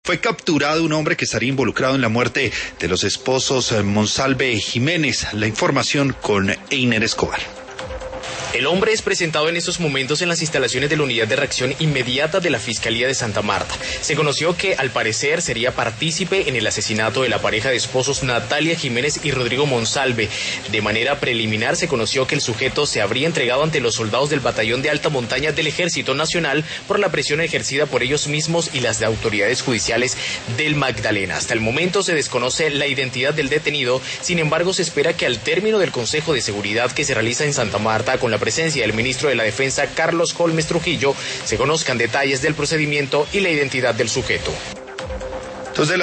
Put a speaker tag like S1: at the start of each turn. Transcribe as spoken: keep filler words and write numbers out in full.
S1: Fue capturado un hombre que estaría involucrado en la muerte de los esposos Monsalve y Jiménez. La información con Einer Escobar.
S2: El hombre es presentado en estos momentos en las instalaciones de la Unidad de Reacción Inmediata de la Fiscalía de Santa Marta. Se conoció que, al parecer, sería partícipe en el asesinato de la pareja de esposos Natalia Jiménez y Rodrigo Monsalve. De manera preliminar, se conoció que el sujeto se habría entregado ante los soldados del Batallón de Alta Montaña del Ejército Nacional por la presión ejercida por ellos mismos y las de autoridades judiciales del Magdalena. Hasta el momento se desconoce la identidad del detenido, sin embargo, se espera que al término del Consejo de Seguridad que se realiza en Santa Marta, con la presencia del ministro de la Defensa, Carlos Holmes Trujillo, se conozcan detalles del procedimiento y la identidad del sujeto.
S1: Entonces,